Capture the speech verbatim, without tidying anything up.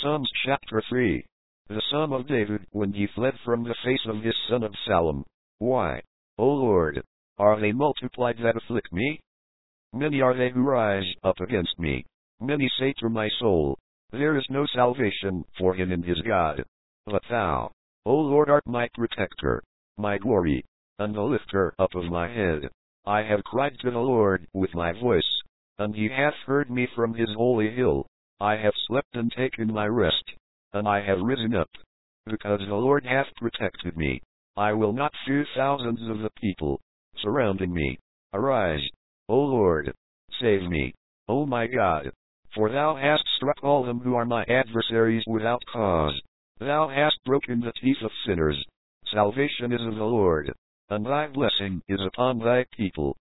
Psalms chapter three. The Psalm of David when he fled from the face of his son Absalom. Why, O Lord, are they multiplied that afflict me? Many are they who rise up against me. Many say to my soul, there is no salvation for him in his God. But thou, O Lord, art my protector, my glory, and the lifter up of my head. I have cried to the Lord with my voice, and he hath heard me from his holy hill. I have slept and taken my rest, and I have risen up, because the Lord hath protected me. I will not fear thousands of the people surrounding me. Arise, O Lord, save me, O my God, for thou hast struck all them who are my adversaries without cause. Thou hast broken the teeth of sinners. Salvation is of the Lord, and thy blessing is upon thy people.